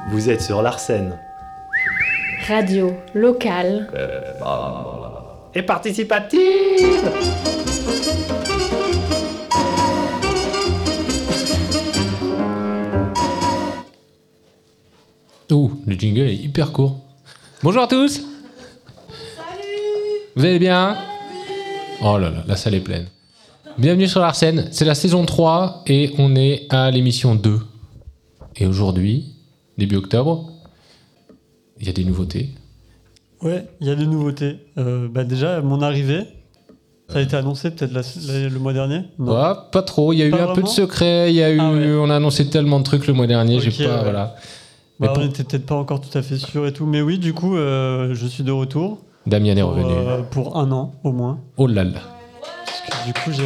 Vous êtes sur l'Arsène. Radio locale. Et participative. Oh, le jingle est hyper court. Bonjour à tous. Salut. Vous allez bien? Oh là là, la salle est pleine. Bienvenue sur l'Arsène, c'est la saison 3 et on est à l'émission 2. Et aujourd'hui, début octobre, il y a des nouveautés. Ouais, il y a des nouveautés. Déjà, mon arrivée, ça a été annoncé peut-être le mois dernier? Non. Ouais, pas trop, il y a eu un peu de secret, on a annoncé tellement de trucs le mois dernier, Okay, voilà. On n'était peut-être pas encore tout à fait sûr et tout, mais oui, du coup, je suis de retour. Damien est revenu. Pour 1 an, au moins. Oh là là. Parce que du coup,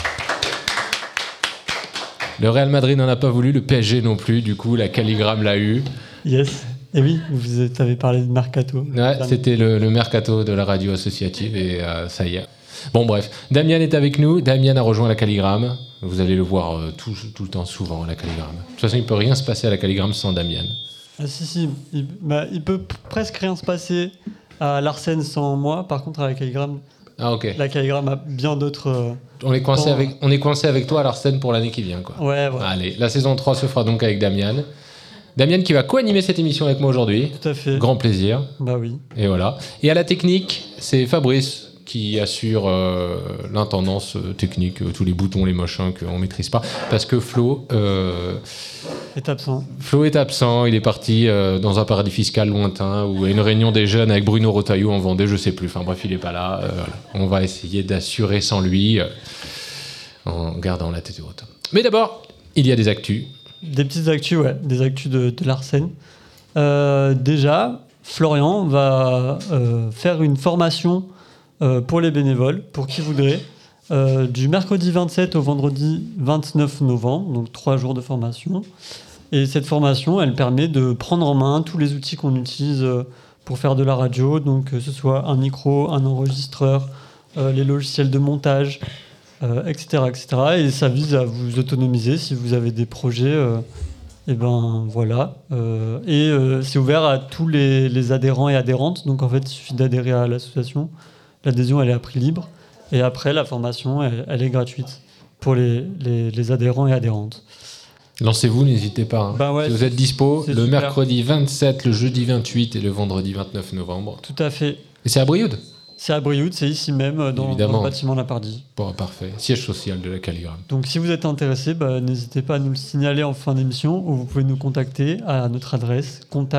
Le Real Madrid n'en a pas voulu, le PSG non plus, du coup, la Calligramme l'a eu. Yes. Et oui, vous avez parlé de Mercato. Ouais, c'était le Mercato de la radio associative et ça y est. Bon bref, Damien est avec nous, Damien a rejoint la Calligramme. Vous allez le voir tout le temps, souvent, à la Calligramme. De toute façon, il ne peut rien se passer à la Calligramme sans Damien. Ah si, il peut presque rien se passer à l'Arsène sans moi. Par contre, à la Calligramme, la Calligramme a bien d'autres... On est coincé avec toi à l'Arsène pour l'année qui vient, quoi. Ouais, voilà. Allez, la saison 3 se fera donc avec Damien. Damien qui va co-animer cette émission avec moi aujourd'hui. Tout à fait. Grand plaisir. Bah oui. Et voilà. Et à la technique, c'est Fabrice qui assure l'intendance technique, tous les boutons, les machins qu'on ne maîtrise pas. Parce que Flo... est absent. Flo est absent, il est parti dans un paradis fiscal lointain ou à une réunion des jeunes avec Bruno Retailleau en Vendée, je sais plus. Enfin bref, il n'est pas là. On va essayer d'assurer sans lui en gardant la tête haute. Mais d'abord, il y a des actus. Des petites actus, ouais, des actus de l'Arsène. Déjà, Florian va faire une formation pour les bénévoles, pour qui voudrait, du mercredi 27 au vendredi 29 novembre, donc 3 jours de formation. Et cette formation, elle permet de prendre en main tous les outils qu'on utilise pour faire de la radio, donc que ce soit un micro, un enregistreur, les logiciels de montage, etc., etc. Et ça vise à vous autonomiser si vous avez des projets. Et ben voilà. C'est ouvert à tous les adhérents et adhérentes. Donc en fait, il suffit d'adhérer à l'association. L'adhésion, elle est à prix libre. Et après, la formation, elle est gratuite pour les adhérents et adhérentes. Lancez-vous, n'hésitez pas. Hein. Ouais, si vous êtes dispo, le super. mercredi 27, le jeudi 28 et le vendredi 29 novembre. Tout à fait. Et c'est à Brioude? C'est à Brioude, c'est ici même, dans le bâtiment Lapardie. Bon, parfait. Siège social de la Calligramme. Donc si vous êtes intéressé, n'hésitez pas à nous le signaler en fin d'émission ou vous pouvez nous contacter à notre adresse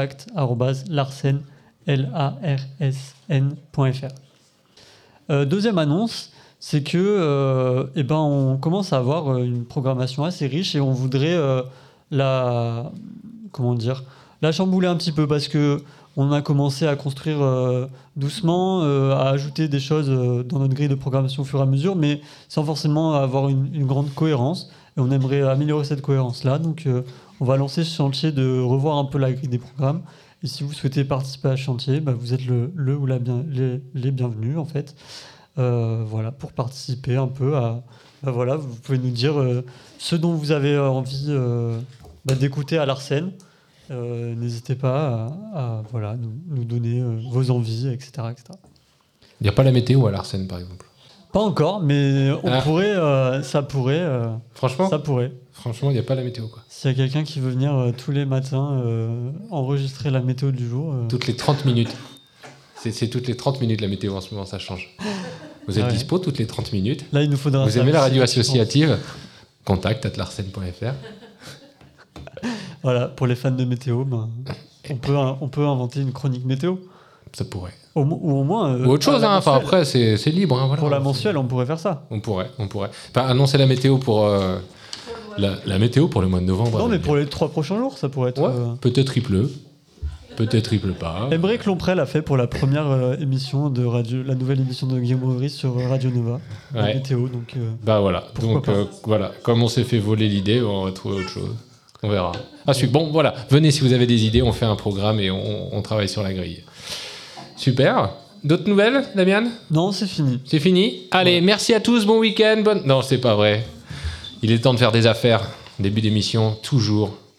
contact@larsn.fr. Deuxième annonce, c'est que on commence à avoir une programmation assez riche et on voudrait la chambouler un petit peu parce que on a commencé à construire doucement, à ajouter des choses dans notre grille de programmation au fur et à mesure, mais sans forcément avoir une grande cohérence. Et on aimerait améliorer cette cohérence-là. Donc, on va lancer ce chantier de revoir un peu la grille des programmes. Et si vous souhaitez participer à ce chantier, vous êtes les bienvenus, en fait. Pour participer un peu à... vous pouvez nous dire ce dont vous avez envie d'écouter à l'Arsène. N'hésitez pas à nous donner vos envies, etc. Il n'y a pas la météo à l'Arsène, par exemple? Pas encore, mais ça pourrait. Franchement, ça pourrait. Franchement, il n'y a pas la météo, quoi. S'il y a quelqu'un qui veut venir tous les matins enregistrer la météo du jour... Toutes les 30 minutes. C'est toutes les 30 minutes la météo en ce moment, ça change. Vous êtes dispo toutes les 30 minutes? Là, il nous faudra... Vous aimez la radio associative? contact@larsène.fr. Voilà, pour les fans de météo, on peut inventer une chronique météo. Ça pourrait. Ou au moins... ou autre chose, après, c'est libre. Voilà. Pour la mensuelle, on pourrait faire ça. On pourrait. Enfin, annoncer la météo pour... la météo pour le mois de novembre. Non, mais pour les 3 prochains jours, ça pourrait être... Ouais, peut-être il pleut. Peut-être il pleut pas. Émeric Lomprel a fait pour la première émission de radio, la nouvelle émission de Guillaume Maurice sur Radio Nova, la météo. Donc, voilà. Donc voilà, comme on s'est fait voler l'idée, on va trouver autre chose. On verra. Bon, voilà. Venez si vous avez des idées, on fait un programme et on travaille sur la grille. Super. D'autres nouvelles, Damien? Non, c'est fini. C'est fini? Allez, merci à tous, bon week-end. Non, c'est pas vrai. Il est temps de faire des affaires. Début d'émission, toujours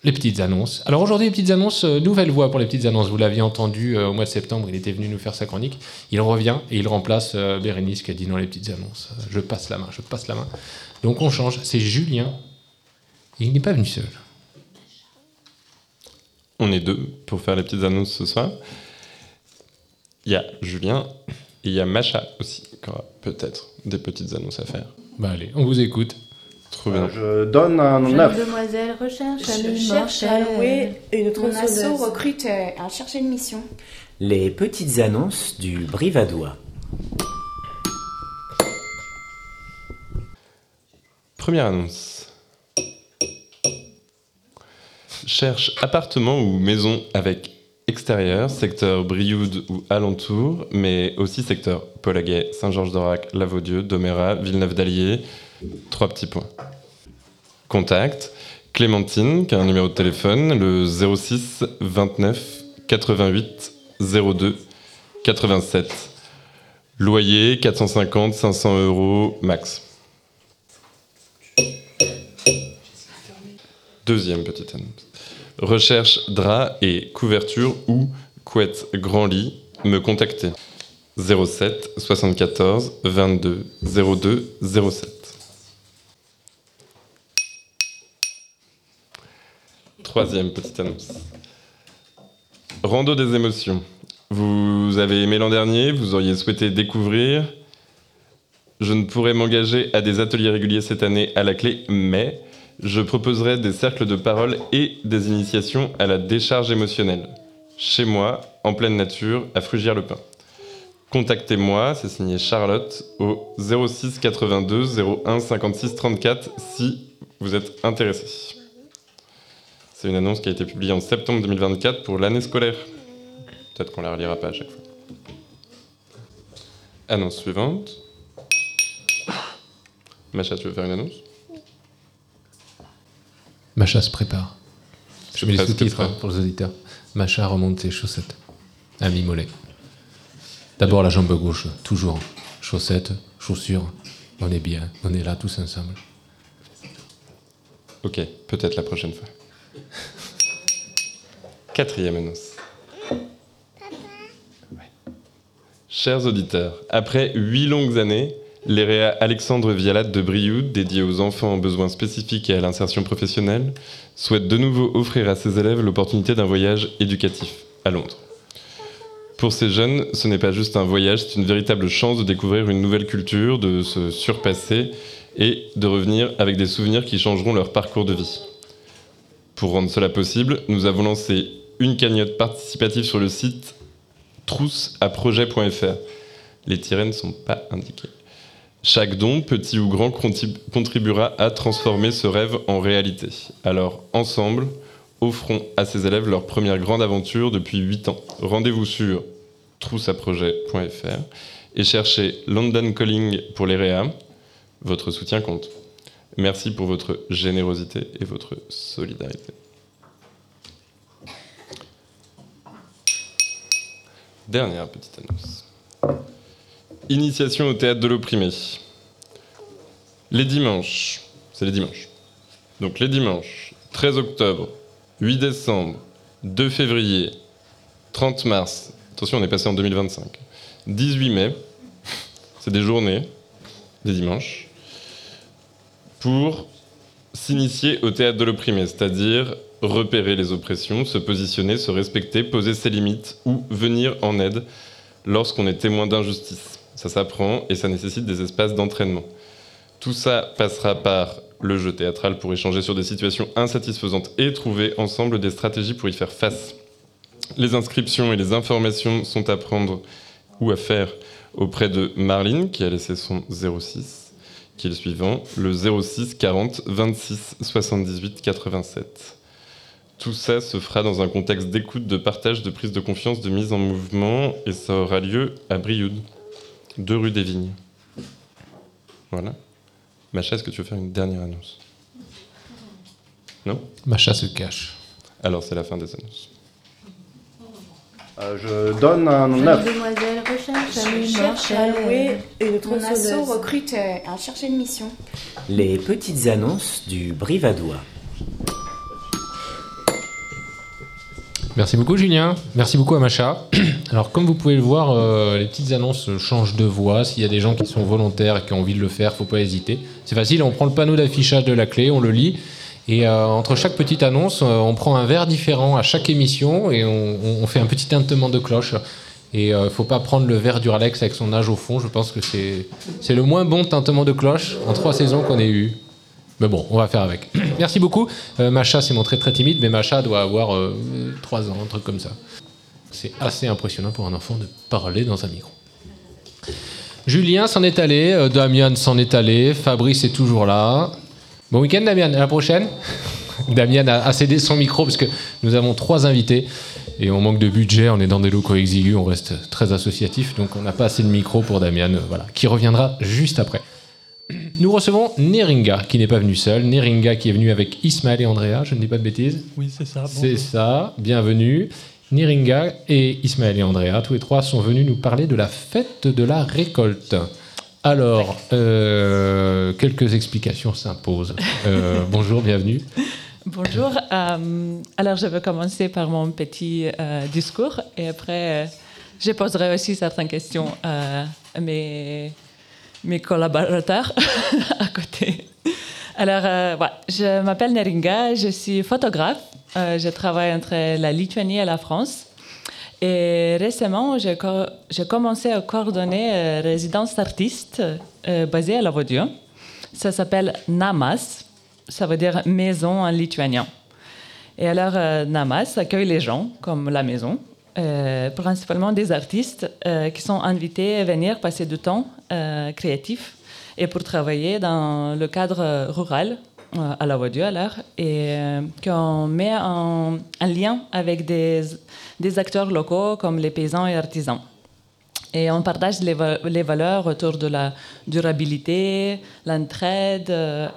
les petites annonces. Alors aujourd'hui, les petites annonces, nouvelle voix pour les petites annonces. Vous l'aviez entendu au mois de septembre, il était venu nous faire sa chronique. Il revient et il remplace Bérénice qui a dit non, les petites annonces. Je passe la main. Donc on change. C'est Julien. Et il n'est pas venu seul. On est 2 pour faire les petites annonces ce soir. Il y a Julien et il y a Macha aussi, qui aura peut-être des petites annonces à faire. Bah allez, on vous écoute. Trop bien. Je donne un Jeune 9. demoiselle recherche Cherche à louer une Mon asso tronçonneuse. recrute à chercher une mission. Les petites annonces du Brivadois. Première annonce. Cherche appartement ou maison avec extérieur, secteur Brioude ou alentour, mais aussi secteur Polaguet, Saint-Georges-d'Aurac, Lavaudieu, Domérat, Villeneuve-d'Allier. 3 petits points. Contact. Clémentine, qui a un numéro de téléphone, le 06 29 88 02 87. Loyer 450 500 € max. Deuxième petite annonce. Recherche drap et couverture ou couette grand lit. Me contacter. 07 74 22 02 07. Troisième petite annonce. Rando des émotions. Vous avez aimé l'an dernier, vous auriez souhaité découvrir. Je ne pourrai m'engager à des ateliers réguliers cette année à la clé, mais je proposerai des cercles de parole et des initiations à la décharge émotionnelle. Chez moi, en pleine nature, à Frugières-le-Pin. Contactez-moi, c'est signé Charlotte, au 06 82 01 56 34 si vous êtes intéressé. C'est une annonce qui a été publiée en septembre 2024 pour l'année scolaire. Peut-être qu'on la relira pas à chaque fois. Annonce suivante. Macha, tu veux faire une annonce ? Macha se prépare. Je mets les presque sous-titres prêt. pour les auditeurs. Macha remonte ses chaussettes à mi-mollet. D'abord la jambe gauche, toujours. Chaussettes, chaussures. On est bien, on est là tous ensemble. Ok, peut-être la prochaine fois. Quatrième annonce. Ouais. Chers auditeurs, après 8 longues années, l'EREA Alexandre Vialat de Brioude, dédiée aux enfants en besoins spécifiques et à l'insertion professionnelle, souhaite de nouveau offrir à ses élèves l'opportunité d'un voyage éducatif à Londres. Pour ces jeunes, ce n'est pas juste un voyage, c'est une véritable chance de découvrir une nouvelle culture, de se surpasser et de revenir avec des souvenirs qui changeront leur parcours de vie. Pour rendre cela possible, nous avons lancé une cagnotte participative sur le site trousseaprojet.fr. Les tirets ne sont pas indiqués. Chaque don, petit ou grand, contribuera à transformer ce rêve en réalité. Alors, ensemble, offrons à ces élèves leur première grande aventure depuis 8 ans. Rendez-vous sur trousseaprojet.fr et cherchez London Calling pour les REA. Votre soutien compte. Merci pour votre générosité et votre solidarité. Dernière petite annonce. Initiation au théâtre de l'opprimé. Les dimanches, c'est les dimanches. Donc les dimanches, 13 octobre, 8 décembre, 2 février, 30 mars, attention on est passé en 2025, 18 mai, c'est des journées, des dimanches, pour s'initier au théâtre de l'opprimé, c'est-à-dire repérer les oppressions, se positionner, se respecter, poser ses limites ou venir en aide lorsqu'on est témoin d'injustice. Ça s'apprend et ça nécessite des espaces d'entraînement. Tout ça passera par le jeu théâtral pour échanger sur des situations insatisfaisantes et trouver ensemble des stratégies pour y faire face. Les inscriptions et les informations sont à prendre ou à faire auprès de Marline, qui a laissé son 06, qui est le suivant, le 06 40 26 78 87. Tout ça se fera dans un contexte d'écoute, de partage, de prise de confiance, de mise en mouvement, et ça aura lieu à Brioude, 2 rue des Vignes. Voilà. Macha, est-ce que tu veux faire une dernière annonce ? Non ? Macha se cache. Alors c'est la fin des annonces. Je donne un Jeune 9. demoiselle recherche à louer une Mon tronçonneuse. asso recrute à chercher une mission. Les petites annonces du Brivadois. Merci beaucoup Julien, merci beaucoup à Macha. Alors comme vous pouvez le voir, les petites annonces changent de voix. S'il y a des gens qui sont volontaires et qui ont envie de le faire, faut pas hésiter. C'est facile, on prend le panneau d'affichage de la clé, on le lit. Et entre chaque petite annonce, on prend un verre différent à chaque émission et on fait un petit tintement de cloche. Et faut pas prendre le verre d'Uralex avec son âge au fond. Je pense que c'est le moins bon tintement de cloche en 3 saisons qu'on ait eu. Mais bon, on va faire avec. Merci beaucoup. Macha s'est montrée très timide, mais Macha doit avoir 3 ans, un truc comme ça. C'est assez impressionnant pour un enfant de parler dans un micro. Julien s'en est allé, Damian s'en est allé, Fabrice est toujours là. Bon week-end Damian, à la prochaine. Damian a cédé son micro parce que nous avons 3 invités et on manque de budget, on est dans des locaux exigus, on reste très associatif, donc on n'a pas assez de micro pour Damian, voilà, qui reviendra juste après. Nous recevons Neringa, qui n'est pas venu seul. Neringa qui est venu avec Ismaël et Andrea, je ne dis pas de bêtises. Oui, c'est ça. Bonjour. C'est ça, bienvenue. Neringa et Ismaël et Andrea, tous les 3 sont venus nous parler de la fête de la récolte. Alors, quelques explications s'imposent. Bonjour, bienvenue. Bonjour. Alors, je vais commencer par mon petit discours et après, je poserai aussi certaines questions à mes collaborateurs à côté. Alors, voilà, je m'appelle Neringa, je suis photographe. Je travaille entre la Lituanie et la France. Et récemment, j'ai commencé à coordonner une résidence d'artistes basée à Lavodio. Ça s'appelle Namas, ça veut dire maison en lituanien. Et alors, Namas accueille les gens comme la maison, principalement des artistes qui sont invités à venir passer du temps créatif et pour travailler dans le cadre rural à Lavodio alors, et qu'on met en lien avec des acteurs locaux comme les paysans et artisans. Et on partage les valeurs autour de la durabilité, l'entraide,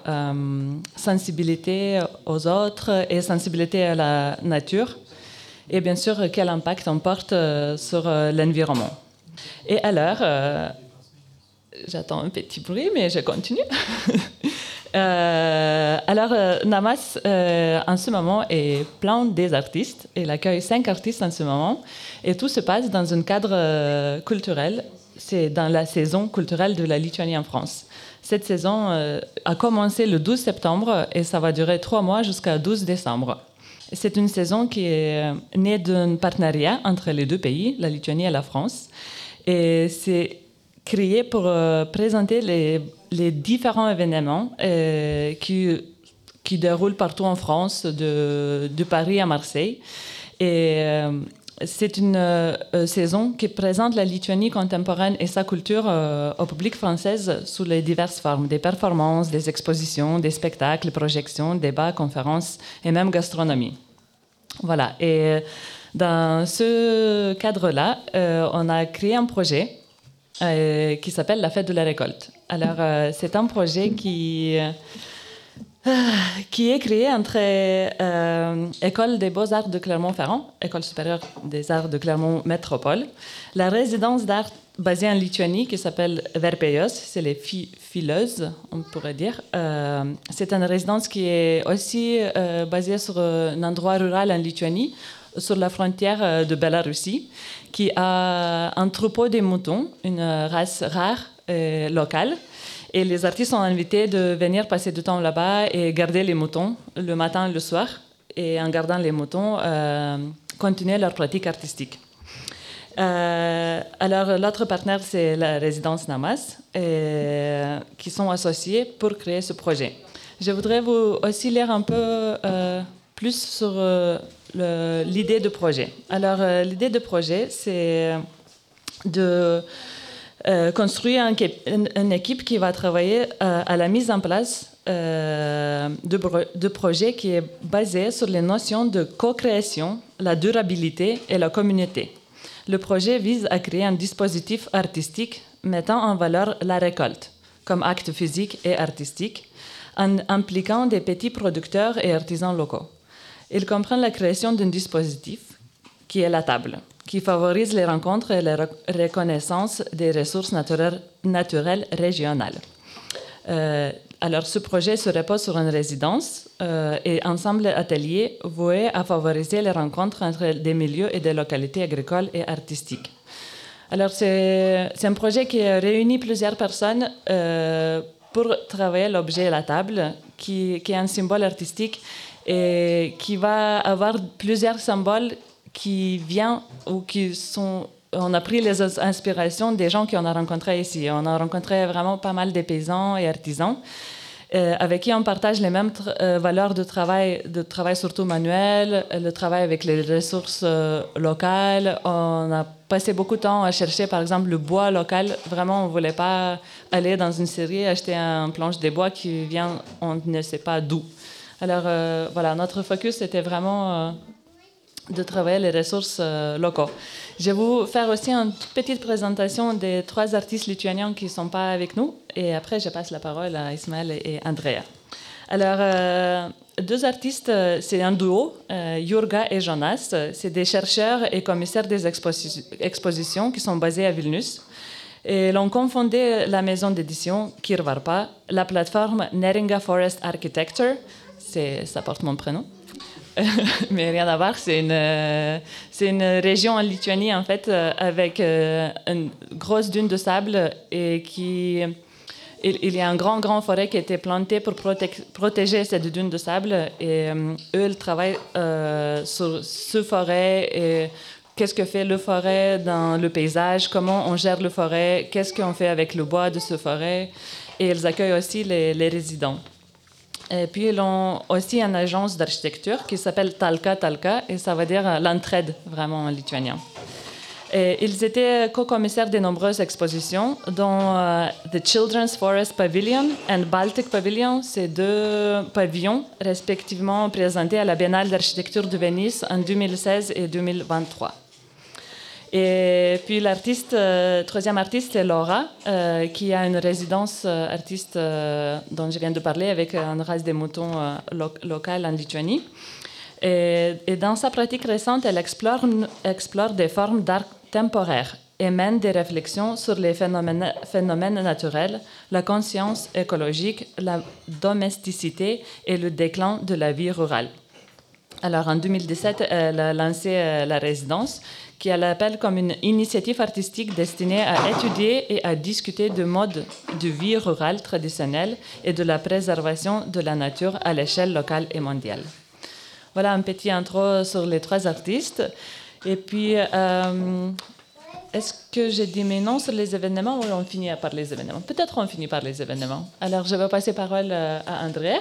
sensibilité aux autres et sensibilité à la nature. Et bien sûr, quel impact on porte sur l'environnement. Et alors, j'attends un petit bruit, mais je continue. Alors, Namas, en ce moment, est plein des artistes. Il accueille 5 artistes en ce moment. Et tout se passe dans un cadre culturel. C'est dans la saison culturelle de la Lituanie en France. Cette saison a commencé le 12 septembre et ça va durer 3 mois jusqu'à 12 décembre. C'est une saison qui est née d'un partenariat entre les 2 pays, la Lituanie et la France. Et c'est créé pour présenter les différents événements qui déroulent partout en France, de Paris à Marseille. Et c'est une saison qui présente la Lituanie contemporaine et sa culture au public français sous les diverses formes, des performances, des expositions, des spectacles, projections, débats, conférences et même gastronomie. Voilà. Et dans ce cadre-là, on a créé un projet qui s'appelle la Fête de la Récolte. Alors, c'est un projet qui est créé entre École des Beaux-Arts de Clermont-Ferrand, École supérieure des Arts de Clermont Métropole, la résidence d'art basée en Lituanie qui s'appelle Verpėjos, c'est les fileuses, on pourrait dire. C'est une résidence qui est aussi basée sur un endroit rural en Lituanie, sur la frontière de Bélarussie, qui a un troupeau de moutons, une race rare locale. Et les artistes sont invités de venir passer du temps là-bas et garder les moutons le matin et le soir. Et en gardant les moutons, continuer leur pratique artistique. Alors, l'autre partenaire, c'est la résidence Namas, qui sont associés pour créer ce projet. Je voudrais vous aussi lire un peu plus sur l'idée de projet. Alors, l'idée de projet, c'est de construire une équipe qui va travailler à la mise en place de projets qui est basé sur les notions de co-création, la durabilité et la communauté. Le projet vise à créer un dispositif artistique mettant en valeur la récolte comme acte physique et artistique, en impliquant des petits producteurs et artisans locaux. Il comprend la création d'un dispositif qui est la table, qui favorise les rencontres et la reconnaissance des ressources naturelles régionales. Alors, ce projet se repose sur une résidence et ensemble atelier voué à favoriser les rencontres entre des milieux et des localités agricoles et artistiques. Alors, c'est un projet qui réunit plusieurs personnes pour travailler l'objet la table, qui est un symbole artistique et qui va avoir plusieurs symboles qui viennent ou qui sont... On a pris les inspirations des gens qu'on a rencontrés ici. On a rencontré vraiment pas mal de paysans et artisans avec qui on partage les mêmes valeurs de travail surtout manuel, le travail avec les ressources locales. On a passé beaucoup de temps à chercher, par exemple, le bois local. Vraiment, on ne voulait pas aller dans une scierie acheter une planche de bois qui vient, on ne sait pas d'où. Alors, voilà, notre focus était vraiment de travailler les ressources locaux. Je vais vous faire aussi une petite présentation des 3 artistes lituaniens qui ne sont pas avec nous. Et après, je passe la parole à Ismaël et Andrea. Alors, 2 artistes, c'est un duo, Jurga et Jonas. C'est des chercheurs et commissaires des expositions qui sont basés à Vilnius. Et l'ont confondé la maison d'édition Kirvarpa, la plateforme Neringa Forest Architecture, ça porte mon prénom, mais rien à voir, c'est une région en Lituanie en fait, avec une grosse dune de sable et il y a un grand forêt qui a été planté pour protéger cette dune de sable et eux ils travaillent sur ce forêt et qu'est-ce que fait le forêt dans le paysage, comment on gère le forêt, qu'est-ce qu'on fait avec le bois de ce forêt et ils accueillent aussi les résidents. Et puis, ils ont aussi une agence d'architecture qui s'appelle Talka et ça veut dire l'entraide, vraiment en lituanien. Et ils étaient co-commissaires de nombreuses expositions, dont The Children's Forest Pavilion et Baltic Pavilion, ces 2 pavillons, respectivement présentés à la Biennale d'architecture de Venise en 2016 et 2023. Et puis troisième artiste, c'est Laura, qui a une résidence artiste dont je viens de parler avec une race de moutons locale en Lituanie. Et dans sa pratique récente, elle explore des formes d'art temporaire et mène des réflexions sur les phénomènes naturels, la conscience écologique, la domesticité et le déclin de la vie rurale. Alors, en 2017, elle a lancé la résidence, qui elle appelle comme une initiative artistique destinée à étudier et à discuter de modes de vie rurale traditionnelle et de la préservation de la nature à l'échelle locale et mondiale. Voilà un petit intro sur les 3 artistes. Et puis, est-ce que j'ai dit mes noms sur les événements ou on finit par les événements? Peut-être on finit par les événements. Alors, je vais passer la parole à Andrea.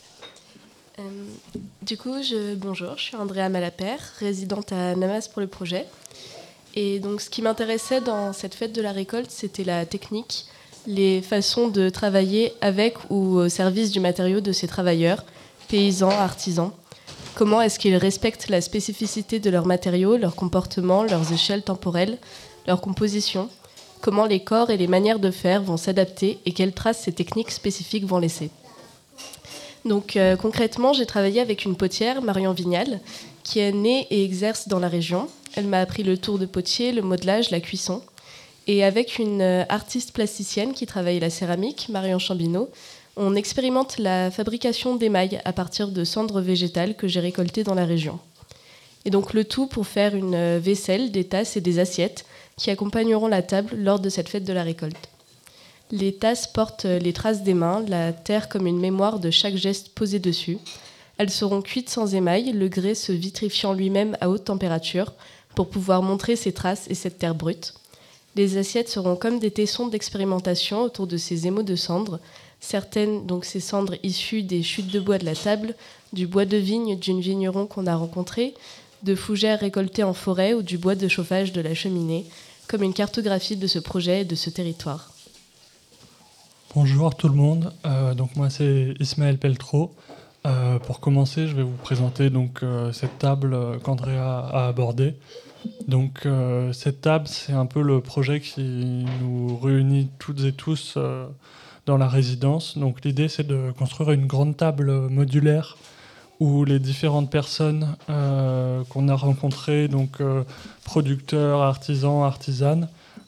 Du coup, bonjour, je suis Andrea Malapert, résidente à Namas pour le projet. Et donc, ce qui m'intéressait dans cette fête de la récolte, c'était la technique, les façons de travailler avec ou au service du matériau de ces travailleurs, paysans, artisans. Comment est-ce qu'ils respectent la spécificité de leurs matériaux, leur comportement, leurs échelles temporelles, leur composition. Comment les corps et les manières de faire vont s'adapter et quelles traces ces techniques spécifiques vont laisser. Donc concrètement, j'ai travaillé avec une potière, Marion Vignal, qui est née et exerce dans la région. Elle m'a appris le tour de potier, le modelage, la cuisson. Et avec une artiste plasticienne qui travaille la céramique, Marion Chambineau, on expérimente la fabrication d'émail à partir de cendres végétales que j'ai récoltées dans la région. Et donc le tout pour faire une vaisselle, des tasses et des assiettes qui accompagneront la table lors de cette fête de la récolte. Les tasses portent les traces des mains, la terre comme une mémoire de chaque geste posé dessus. Elles seront cuites sans émail, le grès se vitrifiant lui-même à haute température pour pouvoir montrer ces traces et cette terre brute. Les assiettes seront comme des tessons d'expérimentation autour de ces émaux de cendres, certaines, donc ces cendres issues des chutes de bois de la table, du bois de vigne d'une vigneron qu'on a rencontré, de fougères récoltées en forêt ou du bois de chauffage de la cheminée, comme une cartographie de ce projet et de ce territoire. Bonjour tout le monde, donc moi c'est Ismaël Peltro. Pour commencer, je vais vous présenter donc, cette table qu'Andrea a abordée. Donc cette table, c'est un peu le projet qui nous réunit toutes et tous dans la résidence. Donc l'idée, c'est de construire une grande table modulaire où les différentes personnes qu'on a rencontrées, donc producteurs, artisans, artisanes,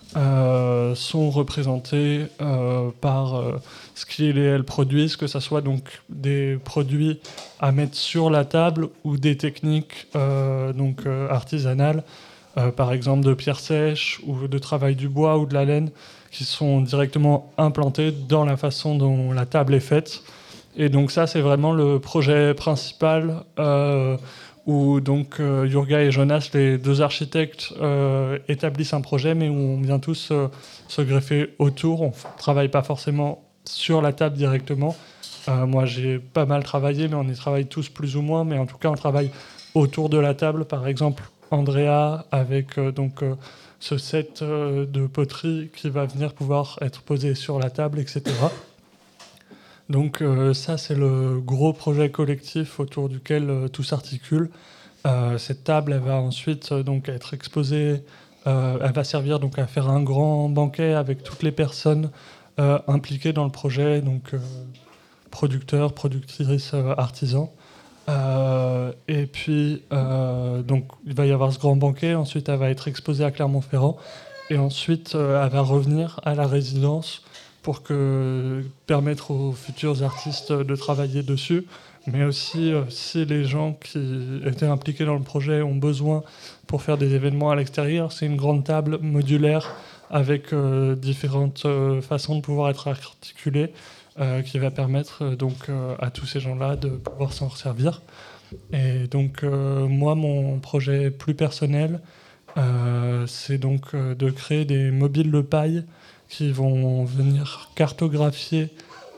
sont représentés par ce qu'ils et elles produisent, que ce soit donc des produits à mettre sur la table ou des techniques artisanales, par exemple de pierre sèche ou de travail du bois ou de la laine, qui sont directement implantées dans la façon dont la table est faite. Et donc ça, c'est vraiment le projet principal où donc Jurga et Jonas, les deux architectes, établissent un projet, mais où on vient tous se greffer autour. On ne travaille pas forcément sur la table directement. Moi, j'ai pas mal travaillé, mais on y travaille tous plus ou moins. Mais en tout cas, on travaille autour de la table. Par exemple, Andrea, avec ce set de poterie qui va venir pouvoir être posé sur la table, etc. Donc ça, c'est le gros projet collectif autour duquel tout s'articule. Cette table, elle va ensuite donc être exposée, elle va servir donc à faire un grand banquet avec toutes les personnes impliquées dans le projet, donc producteurs, productrices, artisans. Et puis, donc, il va y avoir ce grand banquet, ensuite elle va être exposée à Clermont-Ferrand, et ensuite elle va revenir à la résidence pour permettre aux futurs artistes de travailler dessus, mais aussi si les gens qui étaient impliqués dans le projet ont besoin pour faire des événements à l'extérieur, c'est une grande table modulaire avec différentes façons de pouvoir être articulées qui va permettre donc à tous ces gens-là de pouvoir s'en resservir. Et donc moi, mon projet plus personnel, c'est donc de créer des mobiles de paille qui vont venir cartographier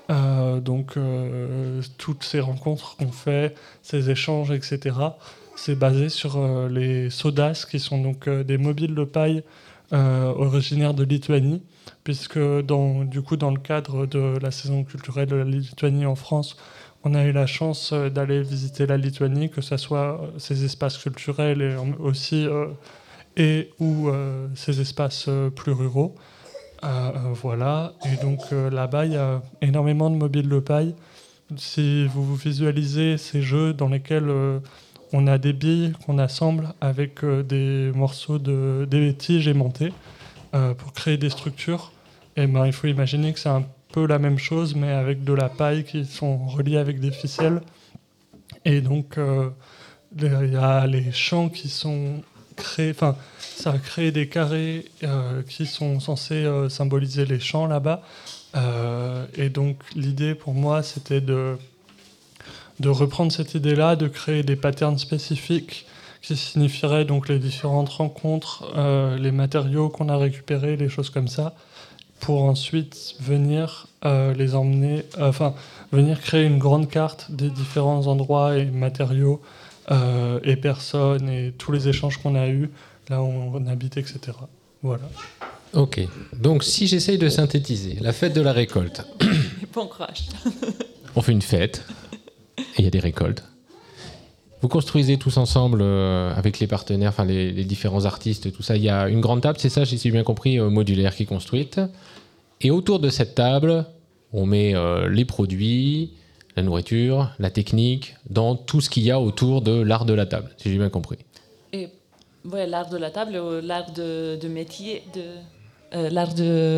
toutes ces rencontres qu'on fait, ces échanges, etc. C'est basé sur les sodas, qui sont donc des mobiles de paille originaires de Lituanie, puisque dans le cadre de la saison culturelle de la Lituanie en France, on a eu la chance d'aller visiter la Lituanie, que ce soit ses espaces culturels et aussi ou ses espaces plus ruraux. Voilà, et donc là-bas il y a énormément de mobiles de paille. Si vous visualisez ces jeux dans lesquels on a des billes qu'on assemble avec des morceaux des tiges aimantées pour créer des structures, et il faut imaginer que c'est un peu la même chose, mais avec de la paille qui sont reliées avec des ficelles. Et donc il y a les champs qui sont créés, ça a créé des carrés qui sont censés symboliser les champs là-bas. Et donc l'idée pour moi, c'était de reprendre cette idée-là, de créer des patterns spécifiques qui signifieraient donc les différentes rencontres, les matériaux qu'on a récupérés, les choses comme ça, pour ensuite venir les emmener, venir créer une grande carte des différents endroits et matériaux et personnes et tous les échanges qu'on a eus, là où on habite, etc. Voilà. Ok, donc si j'essaye de synthétiser, la fête de la récolte. Bon courage. On fait une fête, et il y a des récoltes. Vous construisez tous ensemble avec les partenaires, les différents artistes, tout ça. Il y a une grande table, c'est ça, j'ai bien compris, modulaire qui est construite. Et autour de cette table, on met les produits, la nourriture, la technique, dans tout ce qu'il y a autour de l'art de la table, si j'ai bien compris. Et ouais, l'art de la table, l'art de métier, l'art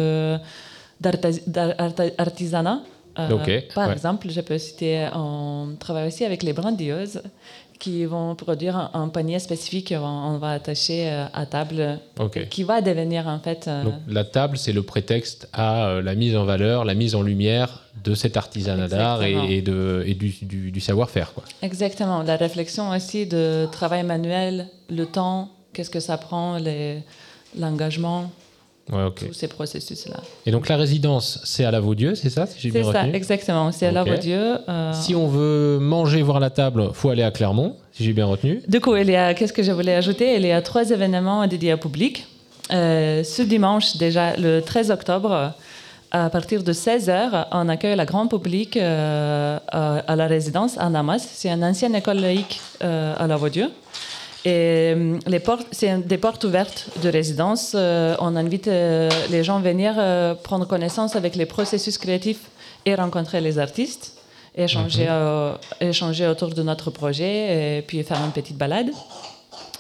d'artisanat. Par exemple, je peux citer, on travaille aussi avec les brandilleuses qui vont produire un panier spécifique qu'on va attacher à table, qui va devenir en fait... Donc, la table, c'est le prétexte à la mise en valeur, la mise en lumière de cet artisanat d'art et du savoir-faire, quoi. Exactement. La réflexion aussi de travail manuel, le temps, qu'est-ce que ça prend, l'engagement, tous ces processus-là. Et donc la résidence, c'est à la Vaudieu, c'est ça, si j'ai bien retenu ? C'est ça, exactement. C'est à la Vaudieu. Si on veut manger, voir la table, il faut aller à Clermont, si j'ai bien retenu. Du coup, qu'est-ce que je voulais ajouter ? Il y a 3 événements dédiés au public. Ce dimanche, déjà, le 13 octobre, à partir de 16h, on accueille le grand public à la résidence à Namas. C'est une ancienne école laïque à la Vaudieu. Et c'est des portes ouvertes de résidence. On invite les gens à venir prendre connaissance avec les processus créatifs et rencontrer les artistes, échanger autour de notre projet et puis faire une petite balade.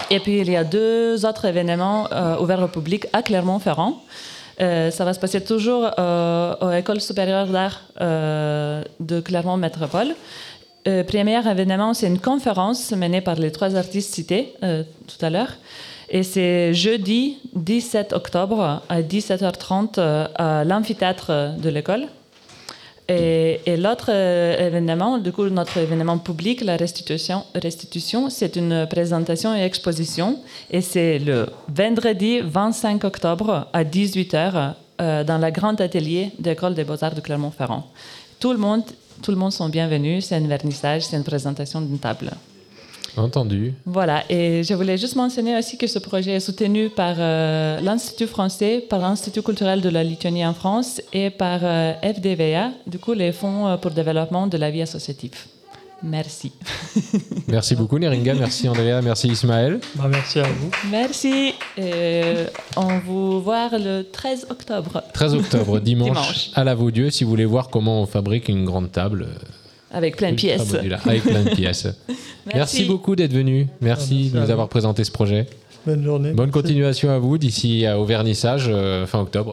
Et puis, il y a 2 autres événements ouverts au public à Clermont-Ferrand. Ça va se passer toujours à l'École supérieure d'art de Clermont Métropole. Premier événement, c'est une conférence menée par les 3 artistes cités tout à l'heure. Et c'est jeudi 17 octobre à 17h30 à l'amphithéâtre de l'école. Et l'autre événement, du coup, notre événement public, la restitution, c'est une présentation et exposition. Et c'est le vendredi 25 octobre à 18h dans le grand atelier de l'École des Beaux-Arts de Clermont-Ferrand. Tout le monde sont bienvenus. C'est un vernissage, c'est une présentation d'une table. Entendu. Voilà, et je voulais juste mentionner aussi que ce projet est soutenu par l'Institut français, par l'Institut culturel de la Lituanie en France et par FDVA, du coup les fonds pour le développement de la vie associative. Merci. Merci beaucoup Neringa, merci Andrea, merci Ismaël. Merci à vous. Merci. On vous voit le 13 octobre. 13 octobre, dimanche. À la Vaudieu, si vous voulez voir comment on fabrique une grande table. Avec plein de pièces. Avec plein de pièces. Merci beaucoup d'être venu. Merci de nous avoir présenté ce projet. Bonne journée. Bonne continuation à vous d'ici au vernissage fin octobre.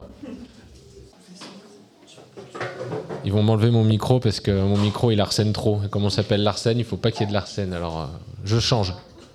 Ils vont m'enlever mon micro parce que mon micro il arsène trop. Et comme on s'appelle l'arsène, il faut pas qu'il y ait de l'arsène. Alors je change.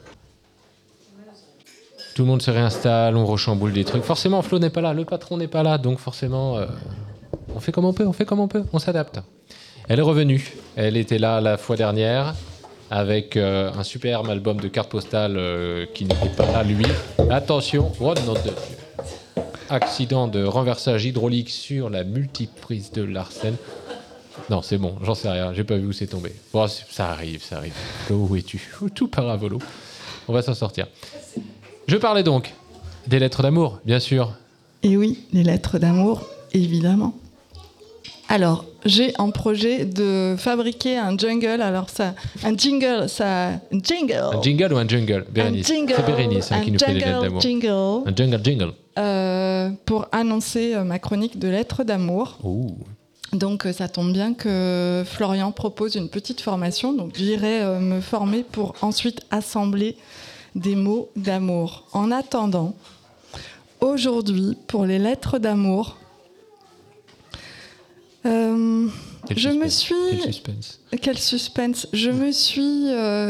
Tout le monde se réinstalle, on rechamboule des trucs. Forcément, Flo n'est pas là, le patron n'est pas là, donc forcément, on fait comme on peut, on s'adapte. Elle est revenue. Elle était là la fois dernière avec un superbe album de cartes postales qui n'était pas là, lui. Attention, oh nom de Dieu. Accident de renversage hydraulique sur la multiprise de l'Arsène. Non, c'est bon, j'en sais rien, j'ai pas vu où c'est tombé. Bon, ça arrive. Flo, où es-tu ? Tout part à volo. On va s'en sortir. Je parlais donc des lettres d'amour, bien sûr. Et oui, les lettres d'amour, évidemment. Alors, j'ai en projet de fabriquer un jingle. Alors, un jingle ou un jungle, Bérénice. C'est Bérénice qui nous fait les lettres d'amour. Un jingle. Pour annoncer ma chronique de lettres d'amour. Ouh. Donc, ça tombe bien que Florian propose une petite formation. Donc, j'irai me former pour ensuite assembler des mots d'amour. En attendant, aujourd'hui, pour les lettres d'amour, Quel suspense. Je me suis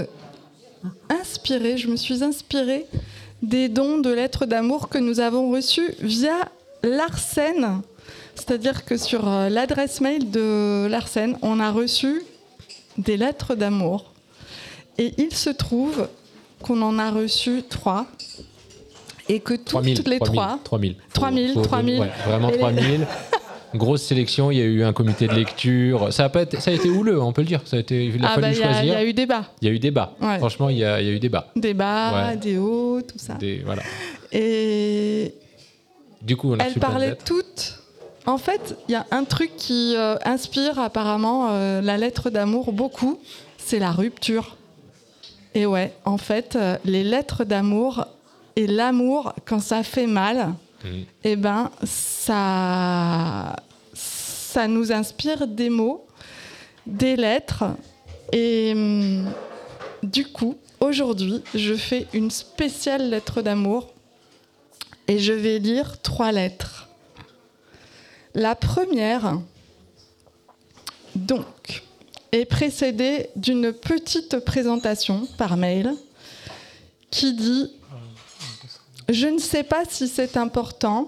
inspirée des dons de lettres d'amour que nous avons reçus via l'Arsène. C'est-à-dire que sur l'adresse mail de l'Arsène, on a reçu des lettres d'amour. Et il se trouve qu'on en a reçu 3. Et que toutes les 3... 3000. Ouais, vraiment 3000. Grosse sélection, il y a eu un comité de lecture. Ça a été houleux, on peut le dire. Il a fallu choisir. Il y a eu débat. Il y a eu débat. Ouais. Franchement, il y a eu débat. Débat, des hauts, tout ça. Voilà. Et du coup, on a elles parlaient toutes. En fait, il y a un truc qui inspire apparemment la lettre d'amour beaucoup, c'est la rupture. Et ouais, en fait, les lettres d'amour et l'amour, quand ça fait mal, eh ben, ça nous inspire des mots, des lettres. Et du coup, aujourd'hui, je fais une spéciale lettre d'amour et je vais lire 3 lettres. La première, donc, est précédée d'une petite présentation par mail qui dit « Je ne sais pas si c'est important.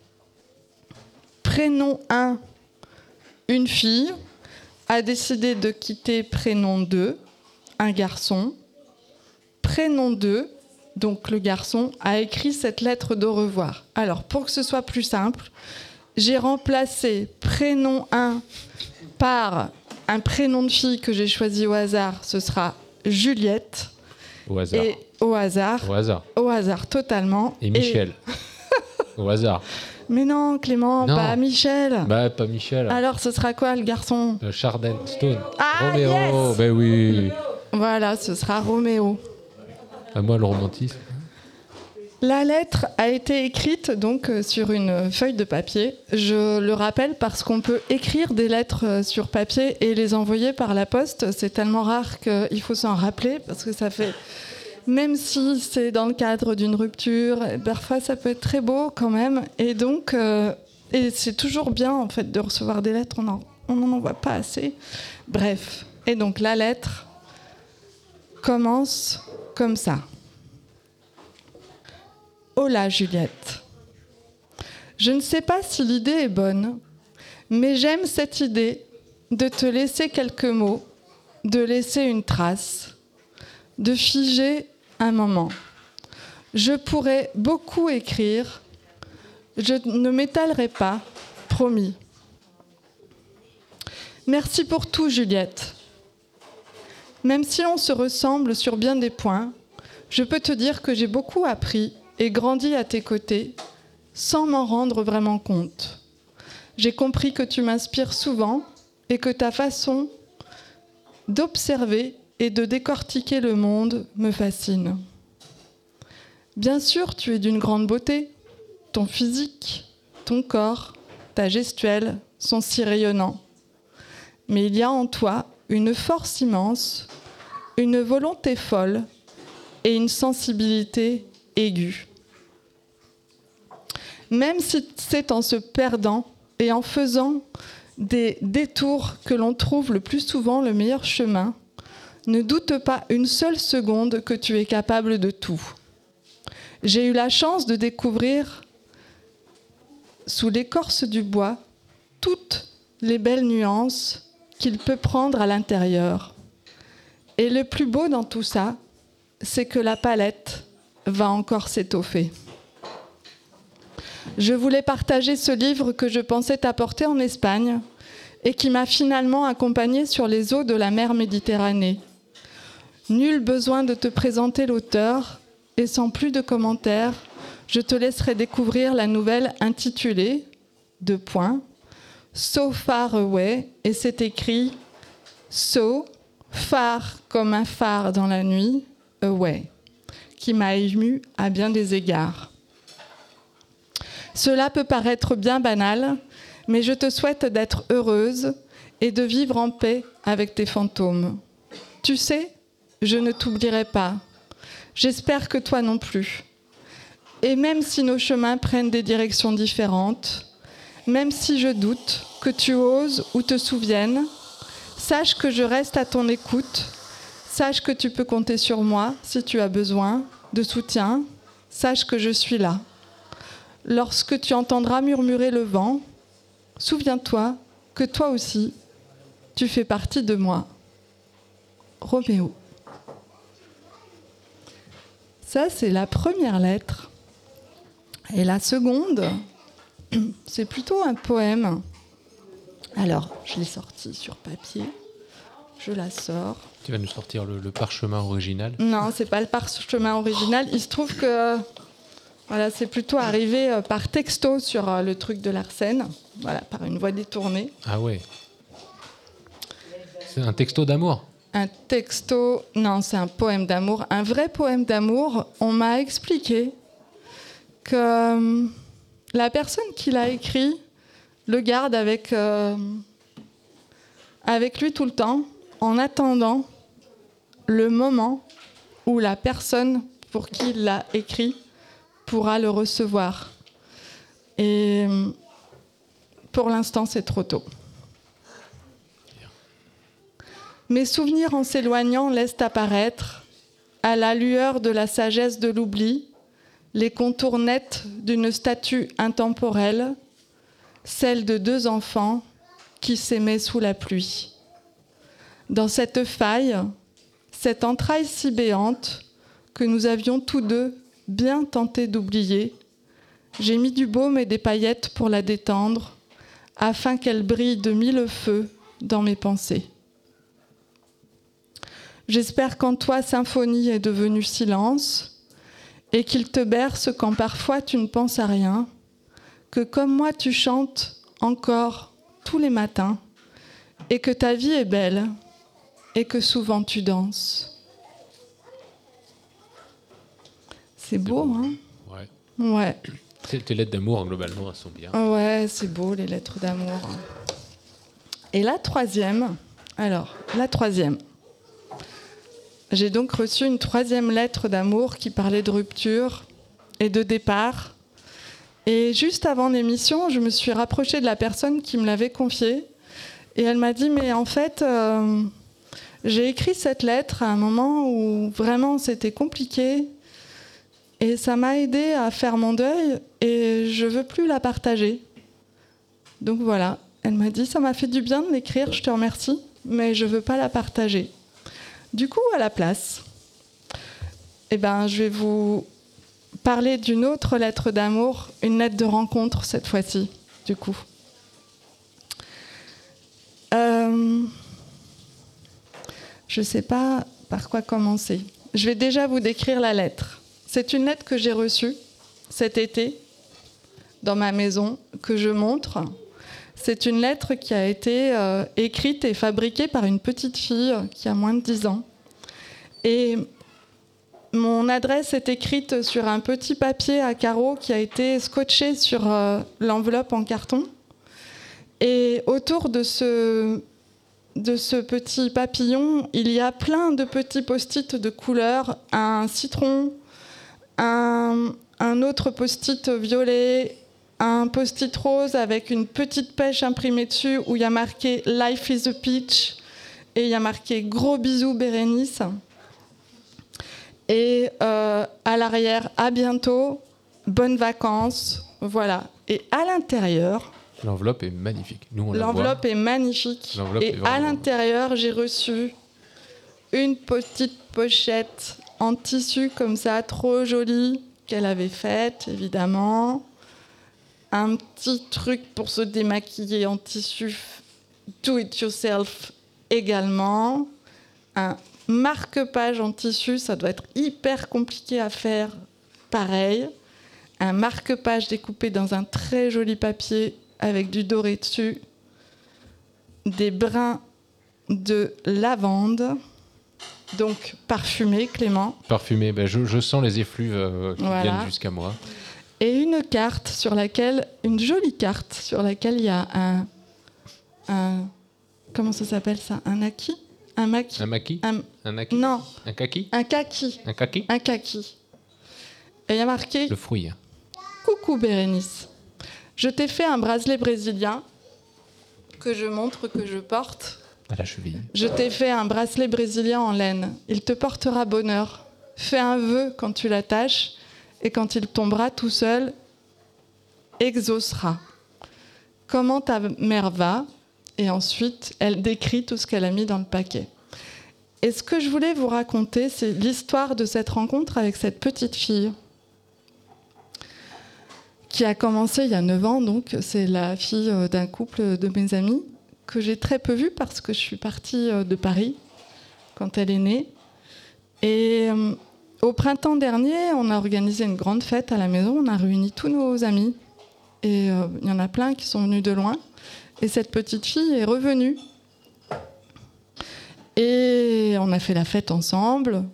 Prénom 1, une fille, a décidé de quitter prénom 2, un garçon. Prénom 2, donc le garçon, a écrit cette lettre d'au revoir. Alors, pour que ce soit plus simple, j'ai remplacé prénom 1 par un prénom de fille que j'ai choisi au hasard. Ce sera Juliette. Au hasard. Et au hasard. Au hasard. Au hasard, totalement. Et Michel. Au hasard. Mais non, Clément, non. Pas Michel. Bah, pas Michel. Alors, ce sera quoi, le garçon ? Chardin Stone. Ah, Roméo, yes. Ben oui. Voilà, ce sera Roméo. À moi, le romantisme. La lettre a été écrite donc sur une feuille de papier. Je le rappelle parce qu'on peut écrire des lettres sur papier et les envoyer par la poste. C'est tellement rare qu'il faut s'en rappeler parce que ça fait Même si c'est dans le cadre d'une rupture, parfois ça peut être très beau quand même. Et donc, et c'est toujours bien en fait de recevoir des lettres, on n'en envoie pas assez. Bref, et donc la lettre commence comme ça. Hola Juliette. Je ne sais pas si l'idée est bonne, mais j'aime cette idée de te laisser quelques mots, de laisser une trace, de figer un moment. Je pourrais beaucoup écrire, je ne m'étalerai pas, promis. Merci pour tout, Juliette. Même si on se ressemble sur bien des points, je peux te dire que j'ai beaucoup appris et grandi à tes côtés sans m'en rendre vraiment compte. J'ai compris que tu m'inspires souvent et que ta façon d'observer et de décortiquer le monde me fascine. Bien sûr, tu es d'une grande beauté. Ton physique, ton corps, ta gestuelle sont si rayonnants. Mais il y a en toi une force immense, une volonté folle et une sensibilité aiguë. Même si c'est en se perdant et en faisant des détours que l'on trouve le plus souvent le meilleur chemin, ne doute pas une seule seconde que tu es capable de tout. J'ai eu la chance de découvrir sous l'écorce du bois toutes les belles nuances qu'il peut prendre à l'intérieur. Et le plus beau dans tout ça, c'est que la palette va encore s'étoffer. Je voulais partager ce livre que je pensais t'apporter en Espagne et qui m'a finalement accompagnée sur les eaux de la mer Méditerranée. Nul besoin de te présenter l'auteur, et sans plus de commentaires, je te laisserai découvrir la nouvelle intitulée « So Far Away » et c'est écrit « So Far » comme un phare dans la nuit, « Away » qui m'a émue à bien des égards. Cela peut paraître bien banal, mais je te souhaite d'être heureuse et de vivre en paix avec tes fantômes. Tu sais, je ne t'oublierai pas. J'espère que toi non plus. Et même si nos chemins prennent des directions différentes, même si je doute que tu oses ou te souviennes, sache que je reste à ton écoute. Sache que tu peux compter sur moi si tu as besoin de soutien. Sache que je suis là. Lorsque tu entendras murmurer le vent, souviens-toi que toi aussi, tu fais partie de moi. Roméo. Ça, c'est la première lettre. Et la seconde, c'est plutôt un poème. Alors, je l'ai sorti sur papier. Je la sors. Tu vas nous sortir le parchemin original? Non, c'est pas le parchemin original. Il se trouve que voilà, c'est plutôt arrivé par texto sur le truc de Larsen. Voilà, par une voie détournée. Ah ouais. C'est un texto d'amour? Un texto, non, c'est un poème d'amour, un vrai poème d'amour. On m'a expliqué que la personne qui l'a écrit le garde avec lui tout le temps, en attendant le moment où la personne pour qui il l'a écrit pourra le recevoir. Et pour l'instant, c'est trop tôt. Mes souvenirs en s'éloignant laissent apparaître, à la lueur de la sagesse de l'oubli, les contours nets d'une statue intemporelle, celle de deux enfants qui s'aimaient sous la pluie. Dans cette faille, cette entraille si béante que nous avions tous deux bien tenté d'oublier, j'ai mis du baume et des paillettes pour la détendre, afin qu'elle brille de mille feux dans mes pensées. J'espère qu'en toi, symphonie est devenue silence et qu'il te berce quand parfois tu ne penses à rien, que comme moi tu chantes encore tous les matins et que ta vie est belle et que souvent tu danses. C'est beau, hein? Ouais. Ouais. Tes lettres d'amour, globalement, elles sont bien. Ouais, c'est beau, les lettres d'amour. Et la troisième, j'ai donc reçu une 3e lettre d'amour qui parlait de rupture et de départ. Et juste avant l'émission, je me suis rapprochée de la personne qui me l'avait confiée. Et elle m'a dit, mais en fait, j'ai écrit cette lettre à un moment où vraiment c'était compliqué. Et ça m'a aidée à faire mon deuil et je ne veux plus la partager. Donc voilà, elle m'a dit, ça m'a fait du bien de l'écrire, je te remercie, mais je ne veux pas la partager. Du coup, à la place, je vais vous parler d'une autre lettre d'amour, une lettre de rencontre cette fois-ci, du coup. Je ne sais pas par quoi commencer. Je vais déjà vous décrire la lettre. C'est une lettre que j'ai reçue cet été dans ma maison, que je montre. C'est une lettre qui a été écrite et fabriquée par une petite fille qui a moins de 10 ans. Et mon adresse est écrite sur un petit papier à carreaux qui a été scotché sur l'enveloppe en carton. Et autour de ce petit papillon, il y a plein de petits post-it de couleurs, un citron, un autre post-it violet, un post-it rose avec une petite pêche imprimée dessus où il y a marqué « Life is a peach » et il y a marqué « Gros bisous Bérénice ». Et à l'arrière, à bientôt, bonnes vacances, voilà. Et à l'intérieur... L'enveloppe est magnifique. Nous, on l'enveloppe est magnifique. Et à l'intérieur, j'ai reçu une petite pochette en tissu comme ça, trop jolie, qu'elle avait faite, évidemment. Un petit truc pour se démaquiller en tissu, do it yourself également. Un marque-page en tissu, ça doit être hyper compliqué à faire, pareil. Un marque-page découpé dans un très joli papier avec du doré dessus. Des brins de lavande, donc parfumé, Clément. Parfumé, je sens les effluves qui viennent jusqu'à moi. Et une carte sur laquelle, une jolie carte sur laquelle il y a un comment ça s'appelle ça? Un maquis? Un maquis? Un maquis? Un maquis? Non. Un kaki? Un kaki. Un kaki? Un kaki. Et il y a marqué... Le fruit. Coucou Bérénice. Je t'ai fait un bracelet brésilien que je montre, que je porte. À la cheville. Je t'ai fait un bracelet brésilien en laine. Il te portera bonheur. Fais un vœu quand tu l'attaches et quand il tombera tout seul, exaucera. Comment ta mère va? Et ensuite, elle décrit tout ce qu'elle a mis dans le paquet. Et ce que je voulais vous raconter, c'est l'histoire de cette rencontre avec cette petite fille qui a commencé il y a 9 ans. Donc, c'est la fille d'un couple de mes amis que j'ai très peu vue parce que je suis partie de Paris quand elle est née. Et au printemps dernier, on a organisé une grande fête à la maison. On a réuni tous nos amis. Et il y en a plein qui sont venus de loin. Et cette petite fille est revenue. Et on a fait la fête ensemble.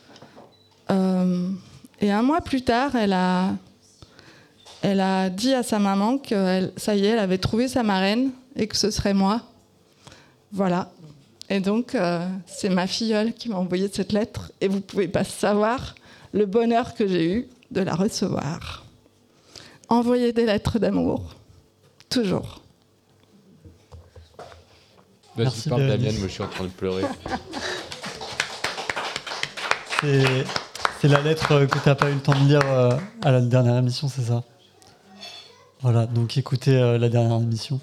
Et un mois plus tard, elle a dit à sa maman que ça y est, elle avait trouvé sa marraine et que ce serait moi. Voilà. Et donc, c'est ma filleule qui m'a envoyé cette lettre. Et vous ne pouvez pas savoir le bonheur que j'ai eu de la recevoir. Envoyer des lettres d'amour. Toujours. Merci, parle Damien, moi je suis en train de pleurer. C'est la lettre que tu n'as pas eu le temps de lire à la dernière émission, c'est ça? Voilà, donc écoutez la dernière émission.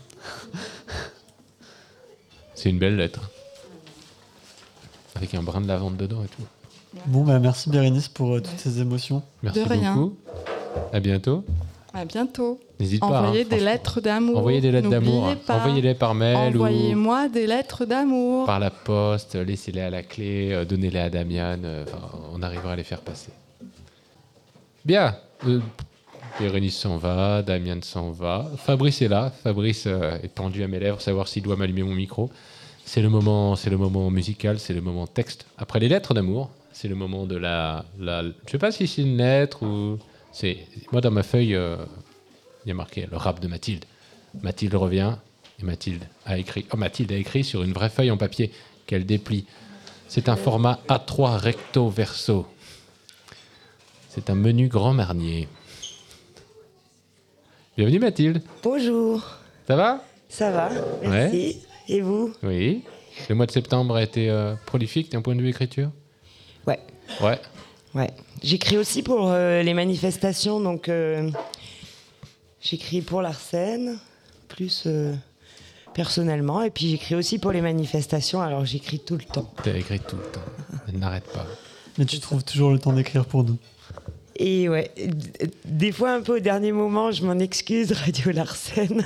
C'est une belle lettre. Avec un brin de lavande dedans et tout. Bon, merci Bérénice pour toutes ces émotions. Merci de rien. beaucoup. À bientôt. À bientôt. N'hésite pas. Envoyez des lettres d'amour. Envoyez des lettres d'amour. Pas. Envoyez-les par mail. Envoyez-moi des lettres d'amour. Par la poste, laissez-les à la clé, donnez-les à Damian. On arrivera à les faire passer. Bien. Bérénice s'en va, Damian s'en va. Fabrice est là. Fabrice est pendu à mes lèvres, savoir s'il doit m'allumer mon micro. C'est le moment musical, c'est le moment texte. Après les lettres d'amour, c'est le moment de la... Je sais pas si c'est une lettre ou... Moi, dans ma feuille, il y a marqué le rap de Mathilde. Mathilde revient et Mathilde a écrit sur une vraie feuille en papier qu'elle déplie. C'est un format A3 recto verso. C'est un menu Grand Marnier. Bienvenue Mathilde. Bonjour. Ça va ? Ça va, merci. Ouais. Et vous ? Oui. Le mois de septembre a été prolifique d'un point de vue écriture ? Ouais. J'écris aussi pour les manifestations, donc j'écris pour l'Arsène, plus personnellement, et puis j'écris aussi pour les manifestations, alors j'écris tout le temps. Tu as écrit tout le temps, elle n'arrête pas. Mais tu trouves toujours le temps d'écrire pour nous. Et ouais, des fois un peu au dernier moment, je m'en excuse, Radio Larsen.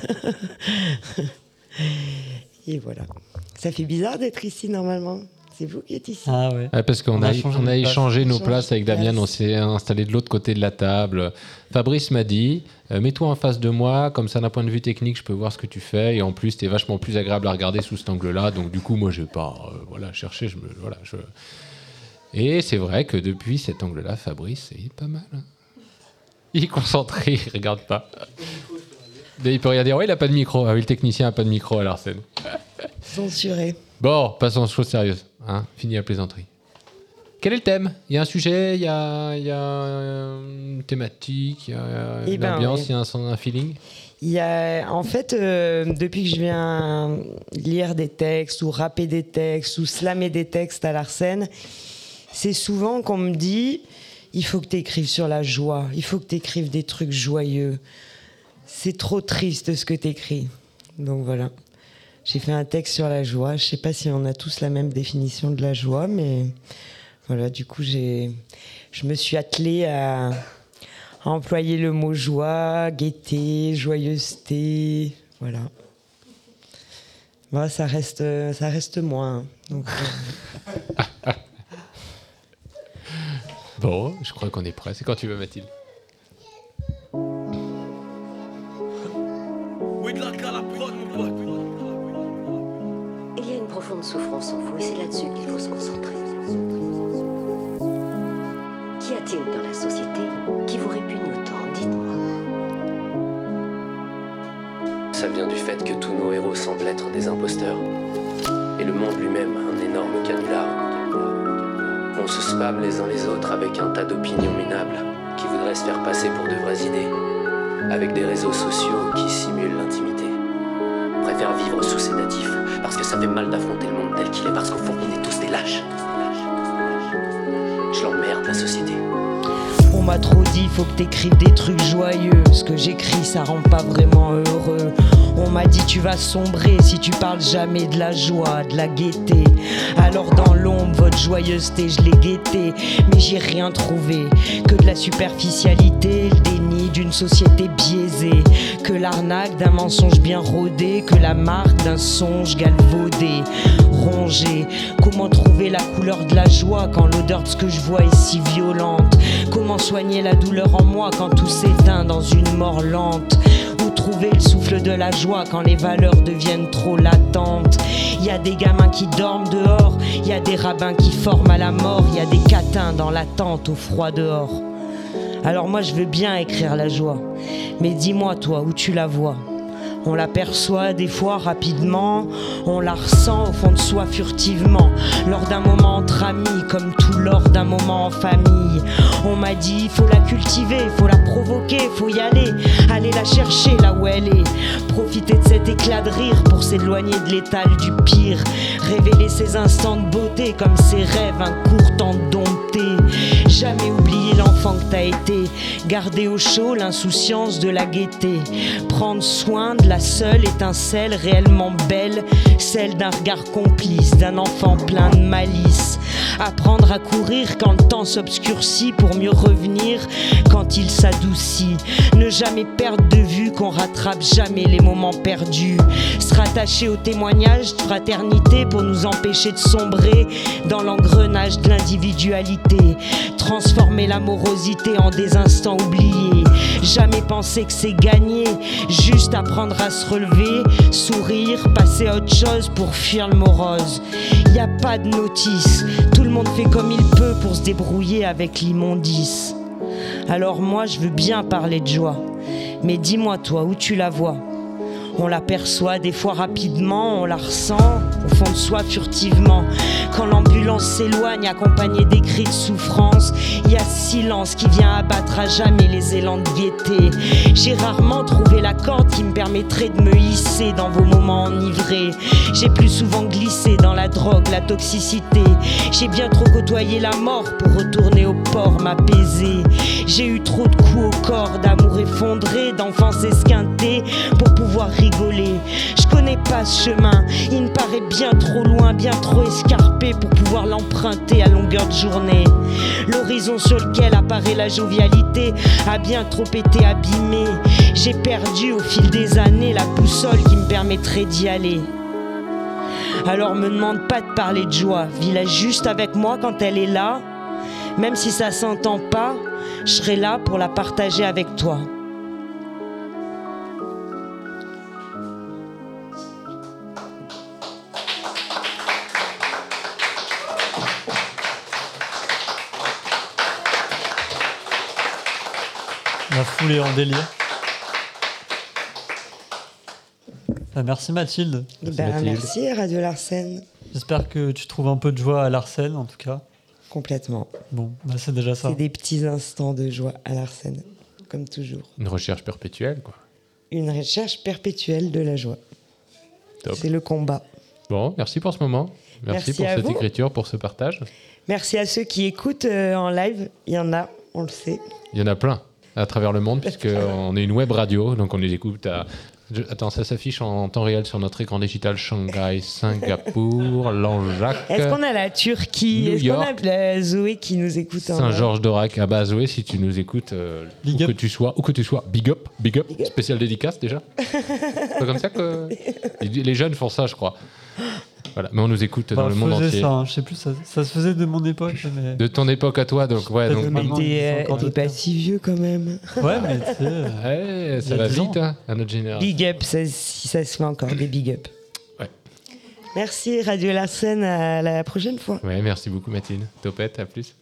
Et voilà. Ça fait bizarre d'être ici normalement. C'est vous qui êtes ici. Ah ouais. Parce qu'on a échangé nos places avec Damien, on s'est installé de l'autre côté de la table. Fabrice m'a dit, mets-toi en face de moi, comme ça d'un point de vue technique, je peux voir ce que tu fais. Et en plus, t'es vachement plus agréable à regarder sous cet angle-là. Donc du coup, moi, je vais pas chercher. Et c'est vrai que depuis cet angle-là, Fabrice, il est pas mal. Il est concentré, il regarde pas. Il peut rien dire. Oui, il a pas de micro. Ah oui, le technicien a pas de micro à l'Arsène. Censuré. Bon, passons aux choses sérieuses. Fini la plaisanterie. Quel est le thème ? Il y a un sujet, il y a une thématique, il y a une ambiance, il y a un feeling ? Il y a, en fait, depuis que je viens lire des textes ou rapper des textes ou slammer des textes à l'Arsène, c'est souvent qu'on me dit il faut que tu écrives sur la joie, il faut que tu écrives des trucs joyeux. C'est trop triste ce que tu écris. Donc voilà. J'ai fait un texte sur la joie. Je sais pas si on a tous la même définition de la joie, mais voilà, du coup, je me suis attelée à employer le mot joie, gaieté, joyeuseté, voilà. Bon, ça reste moi. Hein. Donc, Bon, je crois qu'on est prêt. C'est quand tu veux, Mathilde. Il y a une profonde souffrance en vous et c'est là-dessus qu'il faut se concentrer. Qu'y a-t-il dans la société qui vous répugne autant ? Dites-moi. Ça vient du fait que tous nos héros semblent être des imposteurs. Et le monde lui-même un énorme canular. On se spam les uns les autres avec un tas d'opinions minables qui voudraient se faire passer pour de vraies idées. Avec des réseaux sociaux qui simulent l'intimité. On préfère vivre sous sédatif parce que ça fait mal d'affronter le monde tel qu'il est, parce qu'au fond on est tous des lâches. Je l'emmerde la société. On m'a trop dit faut que t'écrives des trucs joyeux. Ce que j'écris ça rend pas vraiment heureux. On m'a dit tu vas sombrer si tu parles jamais de la joie, de la gaieté. Alors dans l'ombre, votre joyeuseté, je l'ai guettée. Mais j'ai rien trouvé, que de la superficialité, le déni d'une société biaisée. Que l'arnaque d'un mensonge bien rodé, que la marque d'un songe galvaudé. Rongé, comment trouver la couleur de la joie quand l'odeur de ce que je vois est si violente? Comment soigner la douleur en moi quand tout s'éteint dans une mort lente? Où trouver le souffle de la joie quand les valeurs deviennent trop latentes? Il y a des gamins qui dorment dehors, il y a des rabbins qui forment à la mort, il y a des catins dans la tente au froid dehors. Alors moi je veux bien écrire la joie, mais dis-moi toi où tu la vois? On l'aperçoit des fois rapidement, on la ressent au fond de soi furtivement, lors d'un moment entre amis, comme tout lors d'un moment en famille. On m'a dit, faut la cultiver, faut la provoquer, faut y aller la chercher là où elle est. Profiter de cet éclat de rire pour s'éloigner de l'étal du pire. Révéler ses instants de beauté comme ses rêves, un court temps dompté. Jamais oublier l'enfant que t'as été, garder au chaud l'insouciance de la gaieté. Prendre soin de la seule étincelle réellement belle, celle d'un regard complice, d'un enfant plein de malice. Apprendre à courir quand le temps s'obscurcit pour mieux revenir quand il s'adoucit. Ne jamais perdre de vue qu'on rattrape jamais les moments perdus. Se rattacher au témoignage de fraternité pour nous empêcher de sombrer dans l'engrenage de l'individualité. Transformer l'amorosité en des instants oubliés. Jamais penser que c'est gagné, juste apprendre à se relever, sourire, passer à autre chose pour fuir le morose. Y a pas de notice, tout le monde fait comme il peut pour se débrouiller avec l'immondice. Alors moi je veux bien parler de joie, mais dis-moi toi où tu la vois? On l'aperçoit des fois rapidement, on la ressent au fond de soi furtivement. Quand l'ambulance s'éloigne accompagnée des cris de souffrance, il y a ce silence qui vient abattre à jamais les élans de gaieté. J'ai rarement trouvé la corde qui me permettrait de me hisser dans vos moments enivrés. J'ai plus souvent glissé dans la drogue, la toxicité. J'ai bien trop côtoyé la mort pour retourner au port, m'apaiser. J'ai eu trop de coups au corps, d'amour effondré, d'enfance esquintée pour pouvoir rigoler. Je connais pas ce chemin, il me paraît bien trop loin, bien trop escarpé pour pouvoir l'emprunter à longueur de journée. L'horizon sur lequel apparaît la jovialité a bien trop été abîmé. J'ai perdu au fil des années la boussole qui me permettrait d'y aller. Alors me demande pas de parler de joie, vis-la juste avec moi quand elle est là. Même si ça s'entend pas, je serai là pour la partager avec toi. La foule est en délire. Merci Mathilde. Merci Radio Larsen. J'espère que tu trouves un peu de joie à Larsen en tout cas. Complètement. Bon, c'est déjà ça. C'est des petits instants de joie à Larsen, comme toujours. Une recherche perpétuelle, quoi. Une recherche perpétuelle de la joie. Top. C'est le combat. Bon, merci pour ce moment. Merci pour cette écriture, pour ce partage. Merci à ceux qui écoutent en live. Il y en a, on le sait. Il y en a plein à travers le monde, puisqu'on est une web radio, donc on les écoute à... Attends, ça s'affiche en temps réel sur notre écran digital. Shanghai, Singapour, Lanjac. Est-ce qu'on a la Turquie? Est-ce qu'on a la Zoé qui nous écoute Saint-Georges-d'Aurac. Ah bah Zoé, si tu nous écoutes, où que tu sois, big up, spécial dédicace déjà. C'est pas comme ça que les jeunes font ça, je crois. Voilà, mais on nous écoute dans le monde entier. Ça, je sais plus, ça se faisait de mon époque. Mais... De ton époque à toi, donc ouais. Donc, t'es pas si vieux quand même. Ouais, mais tu sais, ça va vite hein, à notre génération. Big up, si ça se fait encore, des big up. Ouais. Merci Radio Larsen, à la prochaine fois. Ouais, merci beaucoup Mathilde. Topette, à plus.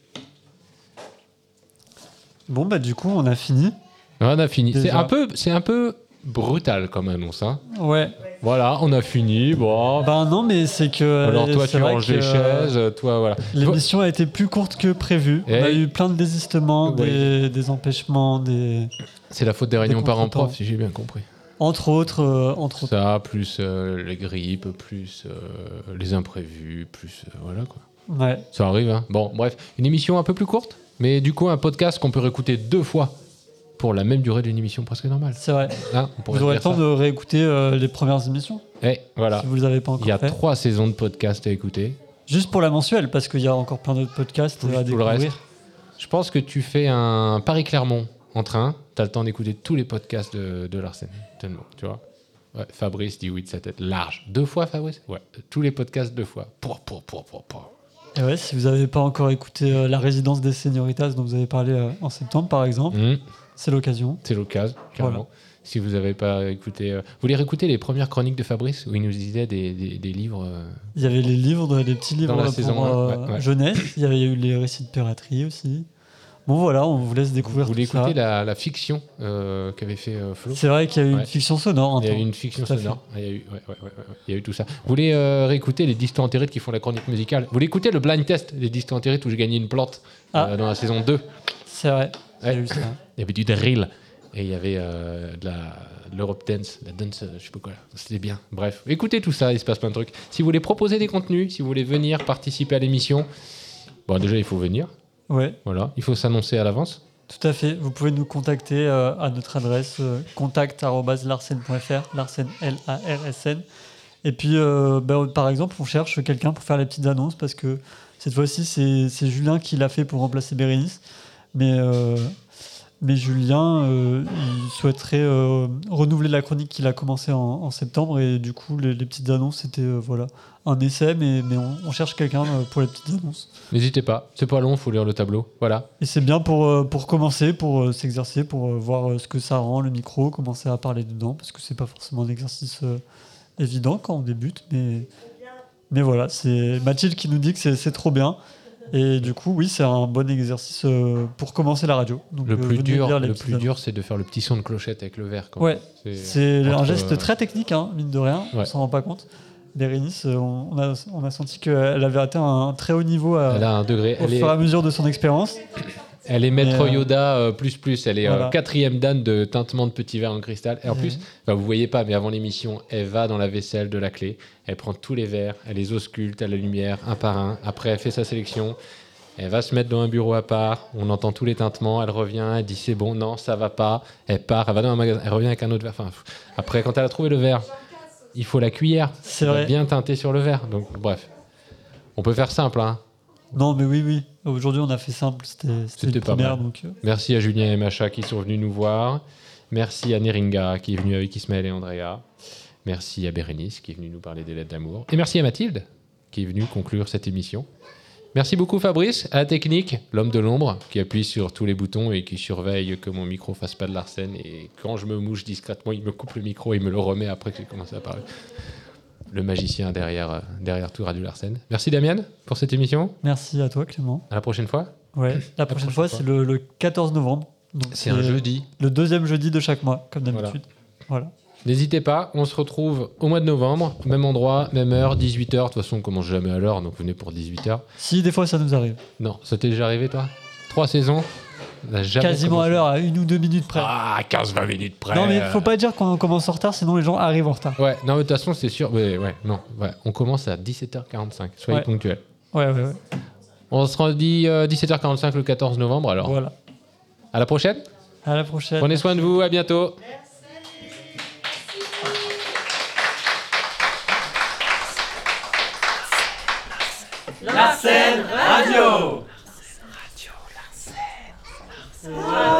Bon bah du coup on a fini. On a fini. C'est un peu brutal comme annonce, hein. Ouais. Voilà, on a fini. Bon. Ben non, mais c'est que. Alors toi, tu ranges les chaises, toi, voilà. L'émission a été plus courte que prévu. On a eu plein de désistements, des empêchements, des. C'est la faute des réunions parents-prof, si j'ai bien compris. Entre autres. Ça, plus les grippes, plus les imprévus, plus voilà quoi. Ouais. Ça arrive, hein. Bon, bref, une émission un peu plus courte, mais du coup un podcast qu'on peut réécouter 2 fois. Pour la même durée d'une émission presque normale. C'est vrai. Hein, vous aurez le temps de réécouter les premières émissions. Et voilà. Si vous ne les avez pas encore fait. Il y a 3 saisons de podcasts à écouter. Juste pour la mensuelle, parce qu'il y a encore plein d'autres podcasts à découvrir. Le reste. Je pense que tu fais un Paris-Clermont en train, tu as le temps d'écouter tous les podcasts de Larsen. Tellement, tu vois. Ouais, Fabrice dit oui de sa tête. Large. 2 fois, Fabrice? Ouais. Tous les podcasts 2 fois. Et ouais, si vous n'avez pas encore écouté La Résidence des Senioritas dont vous avez parlé en septembre, par exemple, c'est l'occasion. C'est l'occasion, clairement. Voilà. Si vous n'avez pas écouté... vous voulez réécouter les premières chroniques de Fabrice où il nous disait des livres... Il y avait les livres, les petits livres dans la saison jeunesse. Il y a eu les récits de piraterie aussi. Bon voilà, on vous laisse découvrir tout ça. Vous voulez écouter la fiction qu'avait fait Flo? C'est vrai qu'il y a eu une fiction sonore. Il y a eu une fiction sonore. Il y a eu tout ça. Vous voulez réécouter les Distants Entérites qui font la chronique musicale? Vous voulez écouter le blind test des Distants Entérites où j'ai gagné une plante dans la saison 2? C'est vrai. Ouais. Il y avait du drill et il y avait de l'Europe Dance, la dance, je sais pas quoi. C'était bien. Bref, écoutez tout ça, il se passe plein de trucs. Si vous voulez proposer des contenus, si vous voulez venir participer à l'émission, bon déjà il faut venir. Ouais. Voilà, il faut s'annoncer à l'avance. Tout à fait. Vous pouvez nous contacter à notre adresse contact@larsen.fr, Larsen L-A-R-S-N. Et puis, par exemple, on cherche quelqu'un pour faire les petites annonces parce que cette fois-ci, c'est Julien qui l'a fait pour remplacer Bérénice. Mais Julien, il souhaiterait renouveler la chronique qu'il a commencé en septembre. Et du coup, les petites annonces, c'était un essai, mais on cherche quelqu'un pour les petites annonces. N'hésitez pas, c'est pas long, il faut lire le tableau. Voilà. Et c'est bien pour commencer, pour s'exercer, pour voir ce que ça rend, le micro, commencer à parler dedans, parce que c'est pas forcément un exercice évident quand on débute. Mais voilà, c'est Mathilde qui nous dit que c'est trop bien. Et du coup, oui, c'est un bon exercice pour commencer la radio. Donc, Le plus venez lire les dur, petites annonces. c'est de faire le petit son de clochette avec le verre. Ouais, c'est un entre, geste très technique, hein, mine de rien, on s'en rend pas compte. Bérénice, on a senti qu'elle avait atteint un très haut niveau elle a un degré. au fur et à mesure de son expérience. Elle est maître Yoda plus. Elle est voilà. 4e dan de tintement de petits verres en cristal. Et en plus, vous voyez pas, mais avant l'émission, elle va dans la vaisselle de la clé. Elle prend tous les verres, elle les ausculte à la lumière, un par un. Après, elle fait sa sélection. Elle va se mettre dans un bureau à part. On entend tous les tintements. Elle revient, elle dit c'est bon, non, ça va pas. Elle part, elle va dans un magasin, elle revient avec un autre verre. Enfin, après, quand elle a trouvé le verre, il faut la cuillère. C'est vrai. Bien teinter sur le verre. Donc, bref. On peut faire simple, hein. Non, mais oui. Aujourd'hui, on a fait simple. C'était une pas première. mal. Donc, Merci à Julien et Macha qui sont venus nous voir. Merci à Neringa qui est venue avec Ismaël et Andrea. Merci à Bérénice qui est venue nous parler des lettres d'amour. Et merci à Mathilde qui est venue conclure cette émission. Merci beaucoup Fabrice, à la technique, l'homme de l'ombre, qui appuie sur tous les boutons et qui surveille que mon micro fasse pas de l'arsène. Et quand je me mouche discrètement, il me coupe le micro et il me le remet après que j'ai commencé à parler. Le magicien derrière tout Radio Larsen. Merci Damien pour cette émission. Merci à toi Clément. À la prochaine fois. Ouais, la prochaine fois, c'est le 14 novembre. Donc c'est un jeudi. Le deuxième jeudi de chaque mois, comme d'habitude. Voilà. N'hésitez pas, on se retrouve au mois de novembre, même endroit, même heure, 18h. De toute façon, on commence jamais à l'heure, donc venez pour 18h. Si, des fois, ça nous arrive. Non, ça t'est déjà arrivé, toi 3 saisons quasiment à l'heure, à 1 ou 2 minutes près. Ah, 15-20 minutes près. Non, mais faut pas dire qu'on commence en retard, sinon les gens arrivent en retard. Ouais, non, mais de toute façon, c'est sûr. Ouais, on commence à 17h45. Soyez ponctuels. Ouais. On se rendit 17h45 le 14 novembre, alors. Voilà. À la prochaine. À la prochaine. Prenez soin de vous, à bientôt. Larsen Radio.